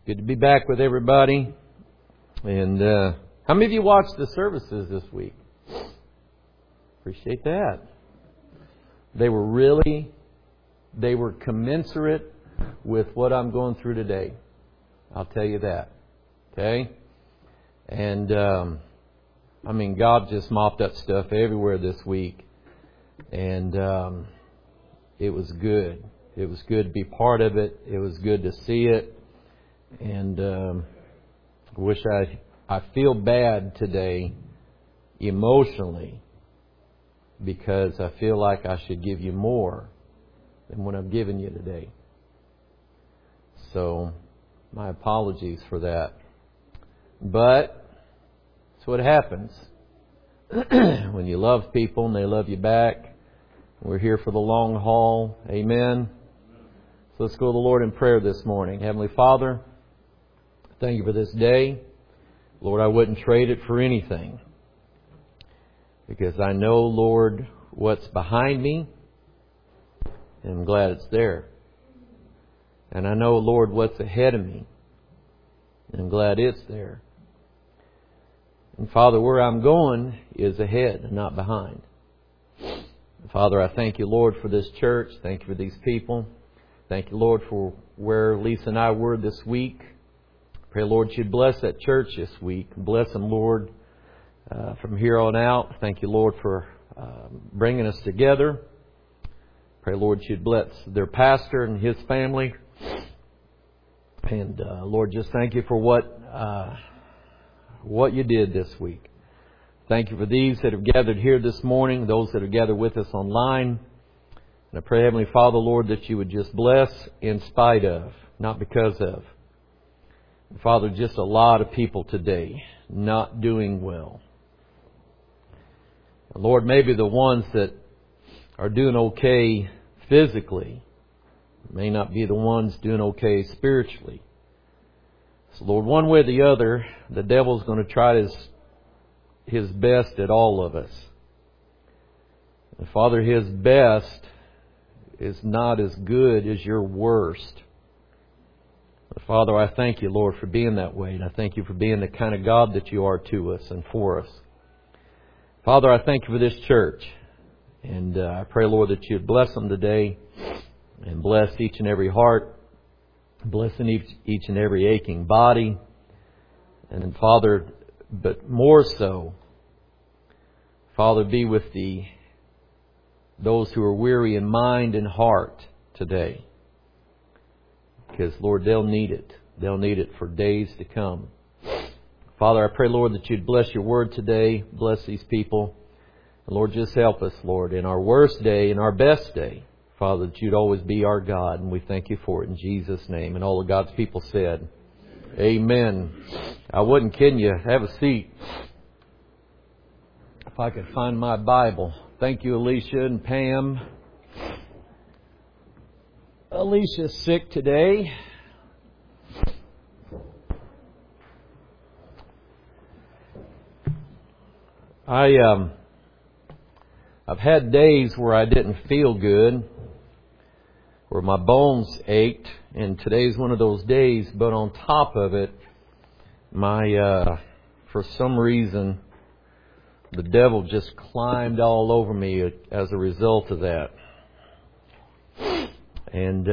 Good to be back with everybody. And how many of you watched the services this week? Appreciate that. They were commensurate with what I'm going through today. I'll tell you that. Okay? And, God just mopped up stuff everywhere this week. And it was good. It was good to be part of it. It was good to see it. And I feel bad today emotionally because I feel like I should give you more than what I'm giving you today. So my apologies for that. But that's what happens when you love people and they love you back. We're here for the long haul. Amen. So let's go to the Lord in prayer this morning. Heavenly Father, thank you for this day. Lord, I wouldn't trade it for anything. Because I know, Lord, what's behind me. And I'm glad it's there. And I know, Lord, what's ahead of me. And I'm glad it's there. And Father, where I'm going is ahead and not behind. Father, I thank you, Lord, for this church. Thank you for these people. Thank you, Lord, for where Lisa and I were this week. Pray, Lord, you'd bless that church this week. Bless them, Lord, from here on out. Thank you, Lord, for bringing us together. Pray, Lord, you'd bless their pastor and his family. And, Lord, just thank you for what you did this week. Thank you for these that have gathered here this morning, those that have gathered with us online. And I pray, Heavenly Father, Lord, that you would just bless in spite of, not because of. Father, just a lot of people today not doing well. Lord, maybe the ones that are doing okay physically may not be the ones doing okay spiritually. So, Lord, one way or the other, the devil's going to try his best at all of us. And Father, his best is not as good as your worst. Father, I thank you, Lord, for being that way. And I thank you for being the kind of God that you are to us and for us. Father, I thank you for this church. And I pray, Lord, that you'd bless them today and bless each and every heart. Blessing each and every aching body. And Father, but more so, Father, be with those who are weary in mind and heart today. Because, Lord, they'll need it. They'll need it for days to come. Father, I pray, Lord, that you'd bless your word today. Bless these people. And Lord, just help us, Lord, in our worst day, in our best day. Father, that you'd always be our God. And we thank you for it in Jesus' name. And all of God's people said, Amen. I wasn't kidding you. Have a seat. If I could find my Bible. Thank you, Alicia and Pam. Alicia's sick today. I've had days where I didn't feel good, where my bones ached, and today's one of those days. But on top of it, for some reason, the devil just climbed all over me as a result of that. And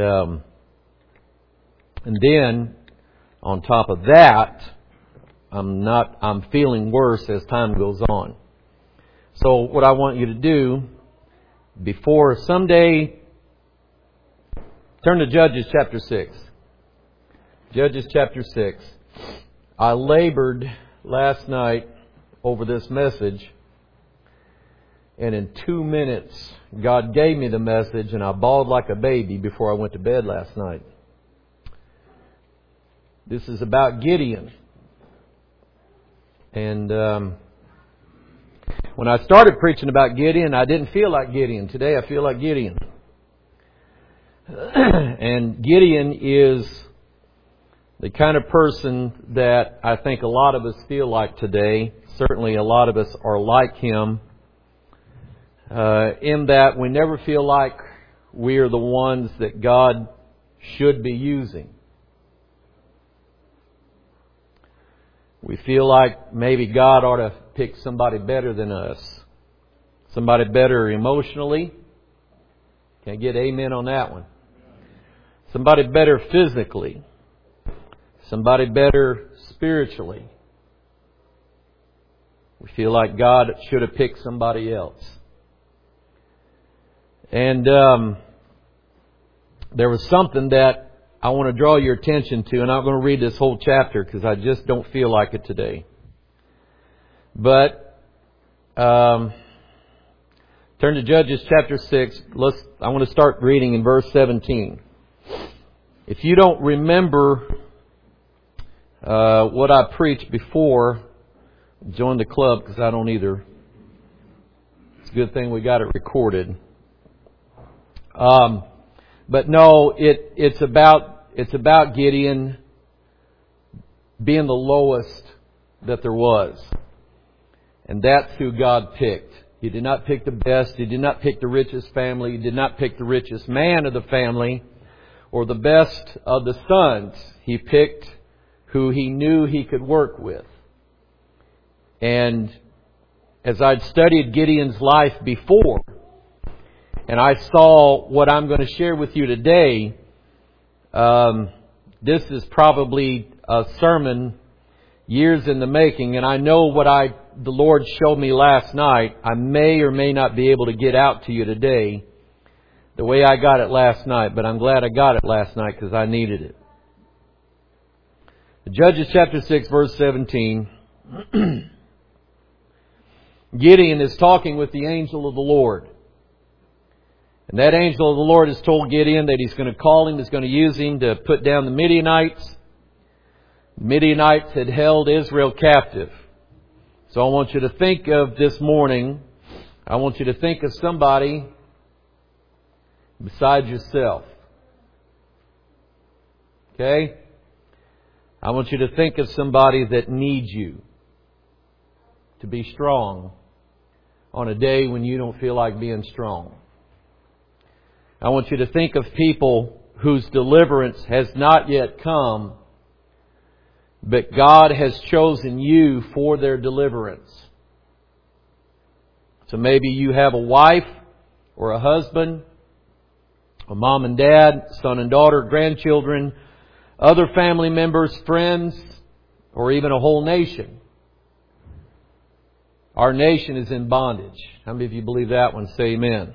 then, on top of that, I'm feeling worse as time goes on. So what I want you to do, before someday, turn to Judges chapter 6. Judges chapter 6. I labored last night over this message. And in 2 minutes, God gave me the message, and I bawled like a baby before I went to bed last night. This is about Gideon. And when I started preaching about Gideon, I didn't feel like Gideon. Today I feel like Gideon. And Gideon is the kind of person that I think a lot of us feel like today. Certainly a lot of us are like him. In that we never feel like we are the ones that God should be using. We feel like maybe God ought to pick somebody better than us. Somebody better emotionally. Can I get amen on that one? Somebody better physically. Somebody better spiritually. We feel like God should have picked somebody else. And there was something that I want to draw your attention to, and I'm going to read this whole chapter because I just don't feel like it today. But turn to Judges chapter 6. I want to start reading in verse 17. If you don't remember what I preached before, join the club because I don't either. It's a good thing we got it recorded. But no, it's about Gideon being the lowest that there was. And that's who God picked. He did not pick the best. He did not pick the richest family. He did not pick the richest man of the family or the best of the sons. He picked who he knew he could work with. And as I'd studied Gideon's life before, and I saw what I'm going to share with you today, this is probably a sermon years in the making, and I know what the Lord showed me last night. I may or may not be able to get out to you today the way I got it last night, but I'm glad I got it last night because I needed it. Judges chapter 6 verse 17. Gideon is talking with the angel of the Lord. And that angel of the Lord has told Gideon that he's going to call him, he's going to use him to put down the Midianites. The Midianites had held Israel captive. So I want you to think of this morning, I want you to think of somebody besides yourself. Okay? I want you to think of somebody that needs you to be strong on a day when you don't feel like being strong. I want you to think of people whose deliverance has not yet come, but God has chosen you for their deliverance. So maybe you have a wife or a husband, a mom and dad, son and daughter, grandchildren, other family members, friends, or even a whole nation. Our nation is in bondage. How many of you believe that one? Say amen.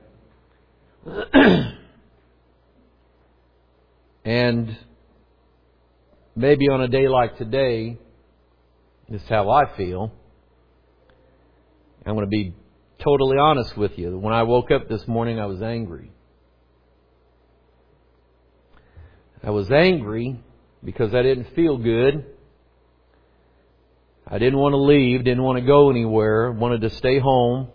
And maybe on a day like today, this is how I feel. I'm going to be totally honest with you. When I woke up this morning, I was angry. I was angry because I didn't feel good. I didn't want to leave, didn't want to go anywhere, wanted to stay home.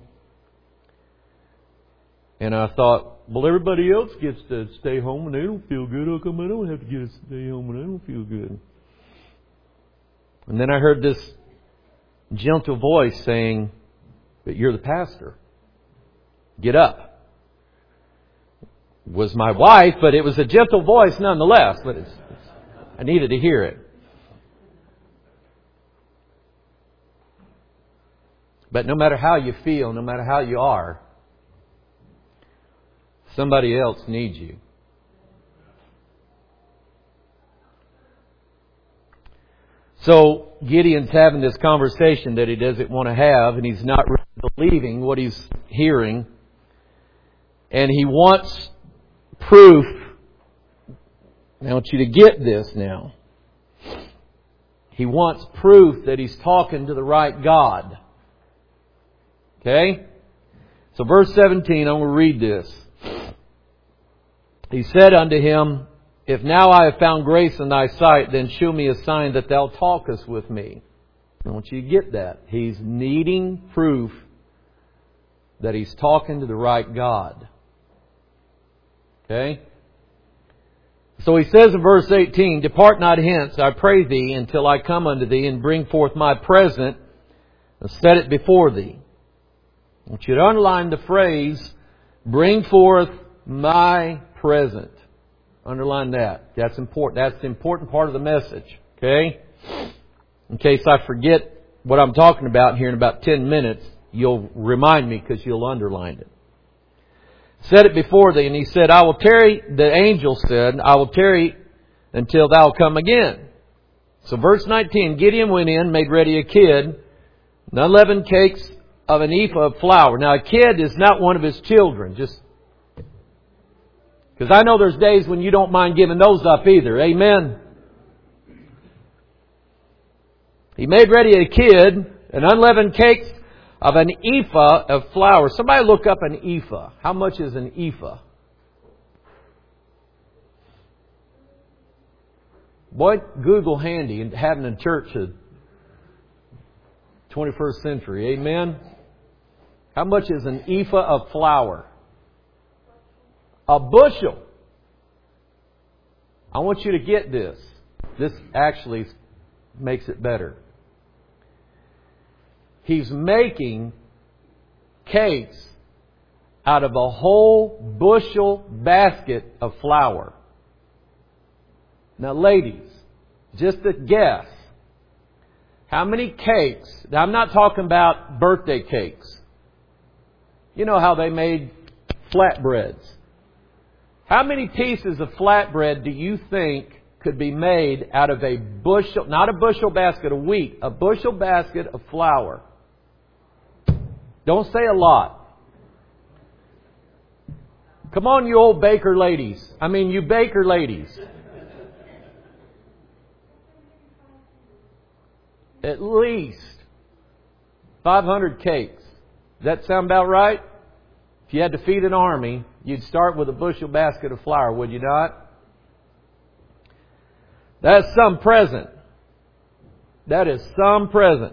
And I thought, well, everybody else gets to stay home and they don't feel good. How come I don't have to get to stay home and I don't feel good? And then I heard this gentle voice saying, but you're the pastor. Get up. It was my wife, but it was a gentle voice nonetheless. But I needed to hear it. But no matter how you feel, no matter how you are, somebody else needs you. So Gideon's having this conversation that he doesn't want to have, and he's not really believing what he's hearing. And he wants proof. I want you to get this now. He wants proof that he's talking to the right God. Okay? So verse 17, I'm going to read this. He said unto him, if now I have found grace in thy sight, then shew me a sign that thou talkest with me. I want you to get that. He's needing proof that he's talking to the right God. Okay? So he says in verse 18, depart not hence, I pray thee, until I come unto thee and bring forth my present and set it before thee. I want you to underline the phrase, bring forth my present. Underline that. That's important. That's the important part of the message. Okay? In case I forget what I'm talking about here in about 10 minutes, you'll remind me because you'll underline it. Said it before thee, and he said, I will tarry, the angel said, I will tarry until thou come again. So verse 19, Gideon went in, made ready a kid, and unleavened cakes of an ephah of flour. Now a kid is not one of his children, just because I know there's days when you don't mind giving those up either. Amen. He made ready a kid, an unleavened cakes of an ephah of flour. Somebody look up an ephah. How much is an ephah? Boy, Google handy and having a church of 21st century. Amen. How much is an ephah of flour? A bushel. I want you to get this. This actually makes it better. He's making cakes out of a whole bushel basket of flour. Now, ladies, just a guess. How many cakes? Now, I'm not talking about birthday cakes. You know how they made flatbreads. How many pieces of flatbread do you think could be made out of a bushel, not a bushel basket of wheat, a bushel basket of flour? Don't say a lot. Come on, you old baker ladies. You baker ladies. At least 500 cakes. Does that sound about right? If you had to feed an army, you'd start with a bushel basket of flour, would you not? That's some present. That is some present.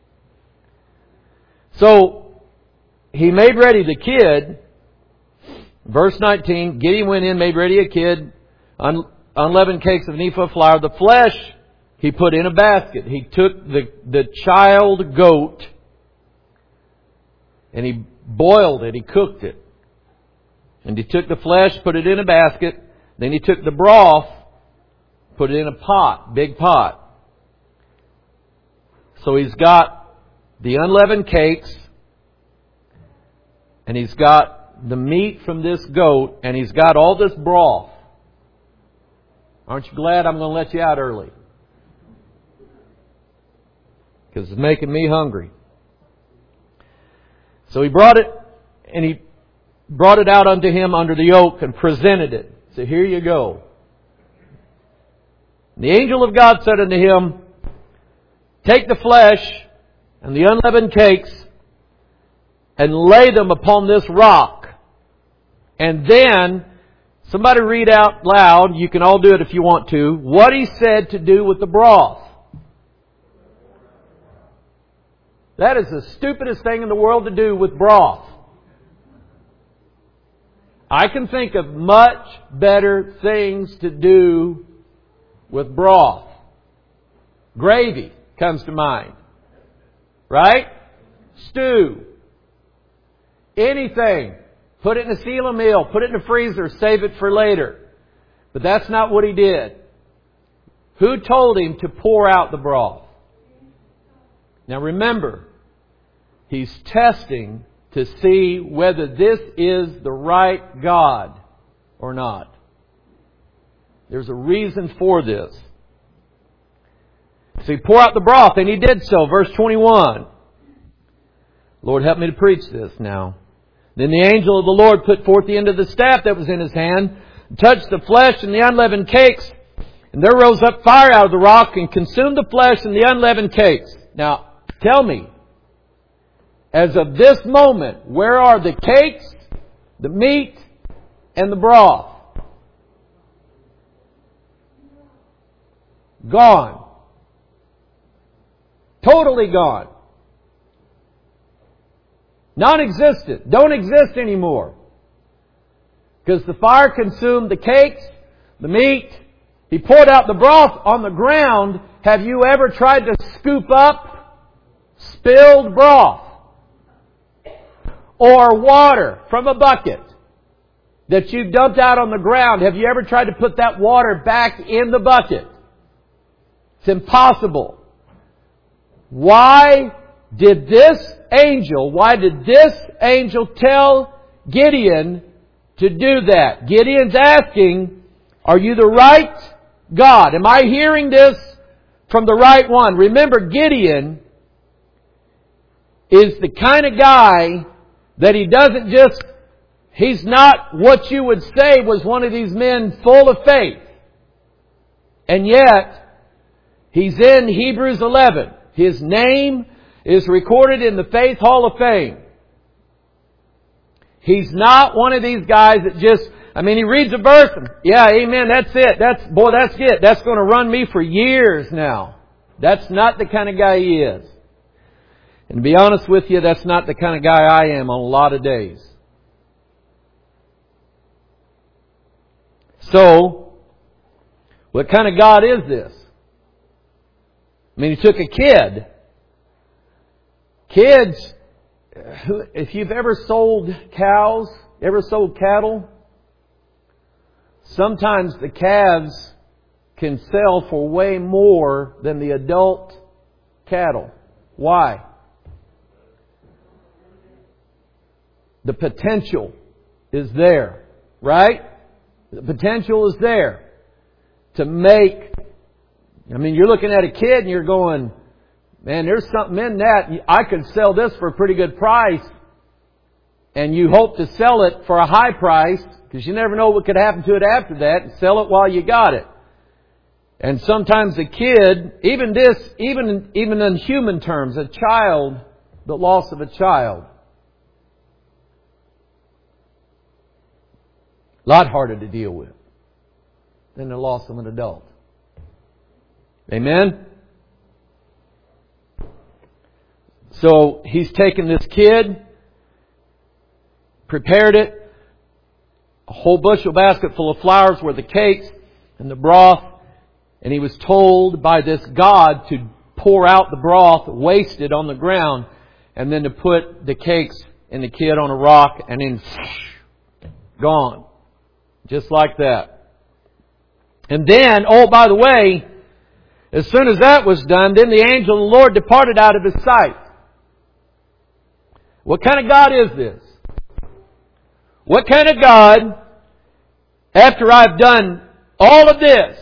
So, he made ready the kid. Verse 19, Gideon went in, made ready a kid, unleavened cakes of an ephah of flour. The flesh he put in a basket. He took the child goat and he boiled it. He cooked it. And he took the flesh, put it in a basket. Then he took the broth, put it in a pot, big pot. So he's got the unleavened cakes, and he's got the meat from this goat, and he's got all this broth. Aren't you glad I'm going to let you out early? Because it's making me hungry. So he brought it, and he brought it out unto him under the oak and presented it. So here you go. The angel of God said unto him, Take the flesh and the unleavened cakes and lay them upon this rock. And then, somebody read out loud, you can all do it if you want to, what he said to do with the broth. That is the stupidest thing in the world to do with broth. I can think of much better things to do with broth. Gravy comes to mind. Right? Stew. Anything. Put it in a seal of meal. Put it in the freezer. Save it for later. But that's not what he did. Who told him to pour out the broth? Now remember, he's testing to see whether this is the right God or not. There's a reason for this. So he poured out the broth, and he did so. Verse 21. Lord, help me to preach this now. Then the angel of the Lord put forth the end of the staff that was in his hand, touched the flesh and the unleavened cakes, and there rose up fire out of the rock and consumed the flesh and the unleavened cakes. Now, tell me, as of this moment, where are the cakes, the meat, and the broth? Gone. Totally gone. Non-existent. Don't exist anymore. Because the fire consumed the cakes, the meat. He poured out the broth on the ground. Have you ever tried to scoop up spilled broth? Or water from a bucket that you dumped out on the ground? Have you ever tried to put that water back in the bucket? It's impossible. why did this angel tell Gideon to do that? Gideon's asking, are you the right God? Am I hearing this from the right one? Remember, Gideon is the kind of guy that he's not what you would say was one of these men full of faith. And yet, he's in Hebrews 11. His name is recorded in the Faith Hall of Fame. He's not one of these guys that he reads a verse and, yeah, amen, that's it. That's it. That's going to run me for years now. That's not the kind of guy he is. And to be honest with you, that's not the kind of guy I am on a lot of days. So, what kind of God is this? He took a kid. Kids, if you've ever sold cows, ever sold cattle, sometimes the calves can sell for way more than the adult cattle. Why? The potential is there, right? The potential is there to make. You're looking at a kid and you're going, man, there's something in that. I could sell this for a pretty good price. And you hope to sell it for a high price because you never know what could happen to it after that, and sell it while you got it. And sometimes a kid, even in human terms, a child, the loss of a child, a lot harder to deal with than the loss of an adult. Amen? So he's taken this kid, prepared it, a whole bushel basket full of flowers were the cakes and the broth, and he was told by this God to pour out the broth wasted on the ground, and then to put the cakes and the kid on a rock, and then gone. Just like that. And then, oh, by the way, as soon as that was done, then the angel of the Lord departed out of his sight. What kind of God is this? What kind of God, after I've done all of this,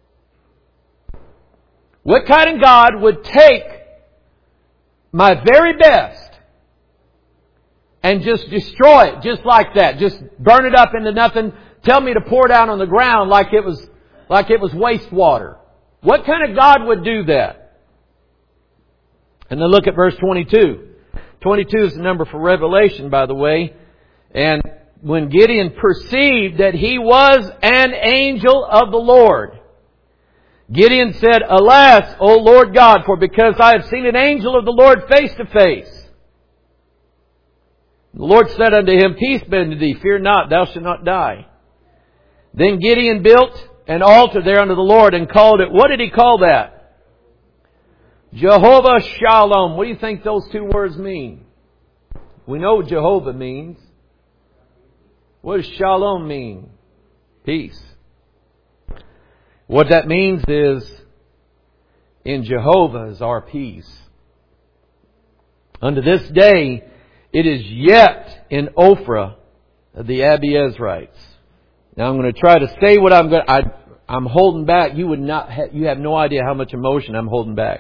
what kind of God would take my very best and just destroy it just like that? Just burn it up into nothing. Tell me to pour it out on the ground like it was wastewater. What kind of God would do that? And then look at verse 22. 22 is the number for Revelation, by the way. And when Gideon perceived that he was an angel of the Lord, Gideon said, Alas, O Lord God, for because I have seen an angel of the Lord face to face. The Lord said unto him, Peace be unto thee, fear not, thou shalt not die. Then Gideon built an altar there unto the Lord and called it, what did he call that? Jehovah Shalom. What do you think those two words mean? We know what Jehovah means. What does Shalom mean? Peace. What that means is, in Jehovah is our peace. Unto this day, it is yet in Ophrah of the Abiezrites. Now I'm going to try to say what I'm holding back. You have no idea how much emotion I'm holding back.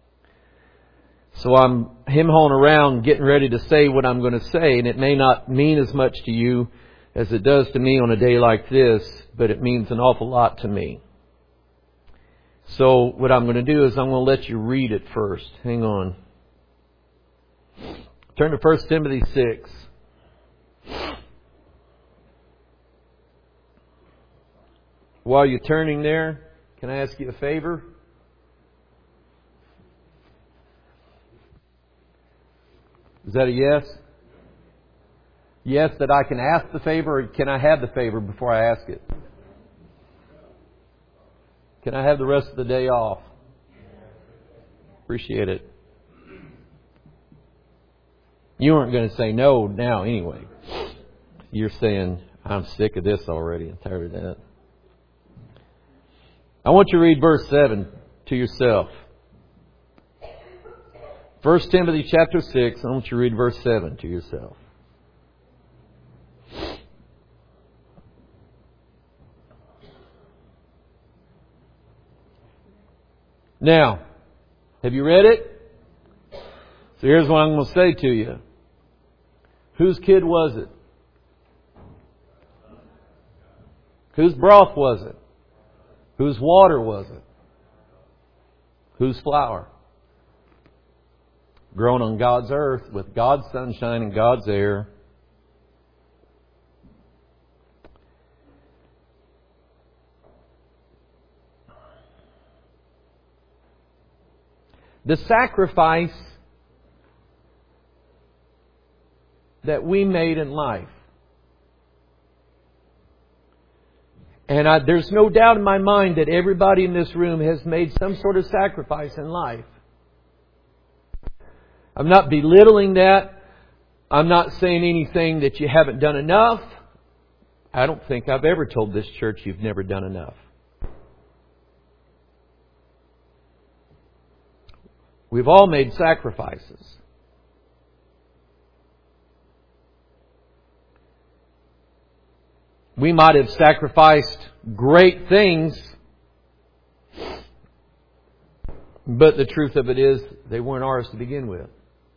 So I'm him-hawing around getting ready to say what I'm going to say, and it may not mean as much to you as it does to me on a day like this, but it means an awful lot to me. So what I'm going to do is I'm going to let you read it first. Hang on. Turn to 1 Timothy 6. While you're turning there, can I ask you a favor? Is that a yes? Yes, that I can ask the favor, or can I have the favor before I ask it? Can I have the rest of the day off? Appreciate it. You weren't going to say no now anyway. You're saying, I'm sick of this already. I'm tired of that. I want you to read verse 7 to yourself. 1 Timothy chapter 6, I want you to read verse 7 to yourself. Now, have you read it? So here's what I'm going to say to you. Whose kid was it? Whose broth was it? Whose water was it? Whose flower? Grown on God's earth with God's sunshine and God's air. The sacrifice that we made in life. And there's no doubt in my mind that everybody in this room has made some sort of sacrifice in life. I'm not belittling that. I'm not saying anything that you haven't done enough. I don't think I've ever told this church you've never done enough. We've all made sacrifices. We might have sacrificed great things, but the truth of it is they weren't ours to begin with.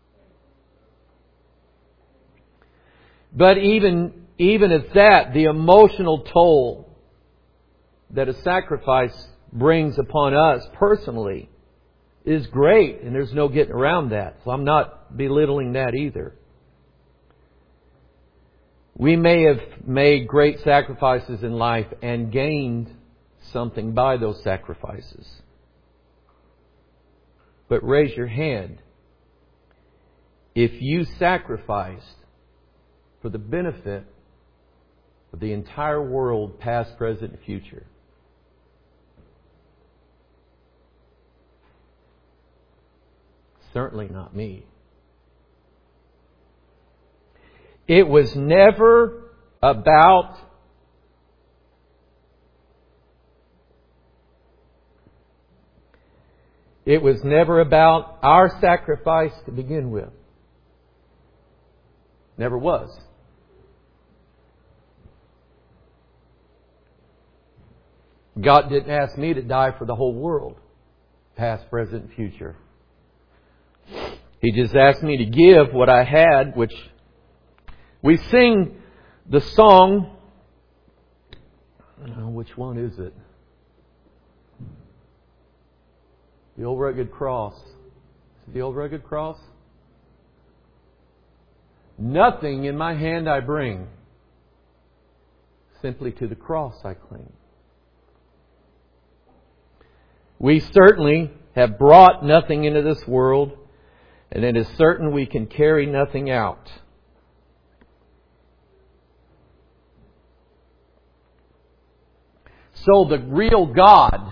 But even at that, the emotional toll that a sacrifice brings upon us personally is great, and there's no getting around that. So I'm not belittling that either. We may have made great sacrifices in life and gained something by those sacrifices. But raise your hand if you sacrificed for the benefit of the entire world, past, present, and future. Certainly not me. It was never about our sacrifice to begin with. Never was. God didn't ask me to die for the whole world, past, present, and future. He just asked me to give what I had, which we sing the song. Which one is it? The Old Rugged Cross. Is it the Old Rugged Cross? Nothing in my hand I bring, simply to the cross I cling. We certainly have brought nothing into this world, and it is certain we can carry nothing out. So the real God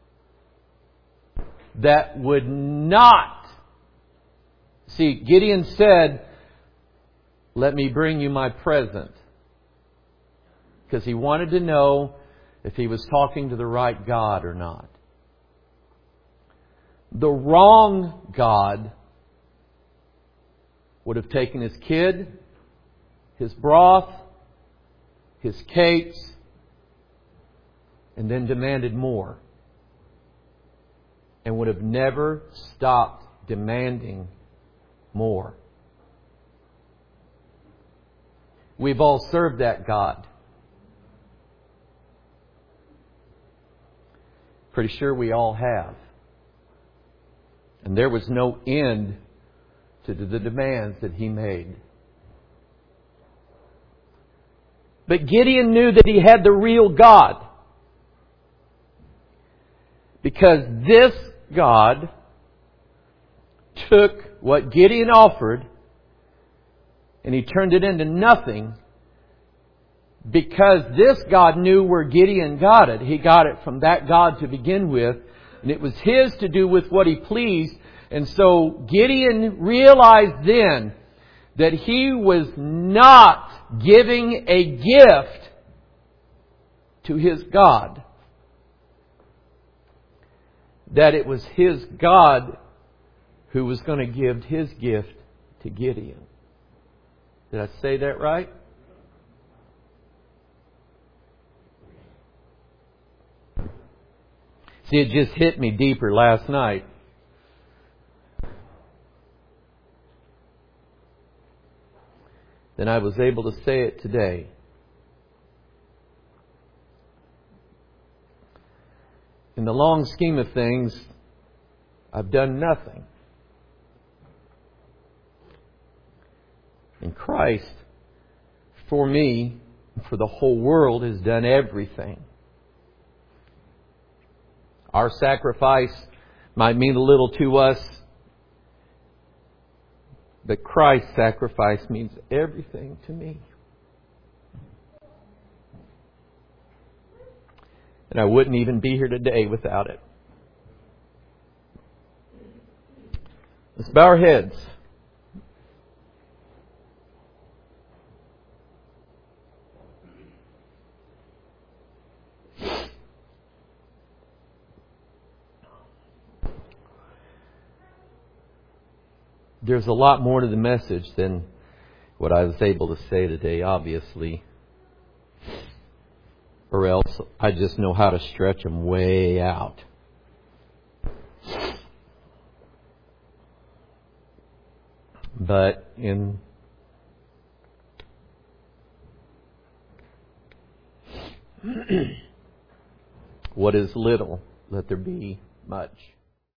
that would not... See, Gideon said, "Let me bring you my present." Because he wanted to know if he was talking to the right God or not. The wrong God would have taken his kid, his broth, his cakes, and then demanded more. And would have never stopped demanding more. We've all served that God. Pretty sure we all have. And there was no end to the demands that he made. But Gideon knew that he had the real God. Because this God took what Gideon offered and he turned it into nothing, because this God knew where Gideon got it. He got it from that God to begin with, and it was his to do with what he pleased. And so Gideon realized then that he was not giving a gift to his God. That it was his God who was going to give his gift to Gideon. Did I say that right? See, it just hit me deeper last night. Then I was able to say it today. In the long scheme of things, I've done nothing. And Christ, for me, for the whole world, has done everything. Our sacrifice might mean a little to us, but Christ's sacrifice means everything to me. And I wouldn't even be here today without it. Let's bow our heads. There's a lot more to the message than what I was able to say today, obviously. Or else I just know how to stretch them way out. But in what is little, let there be much.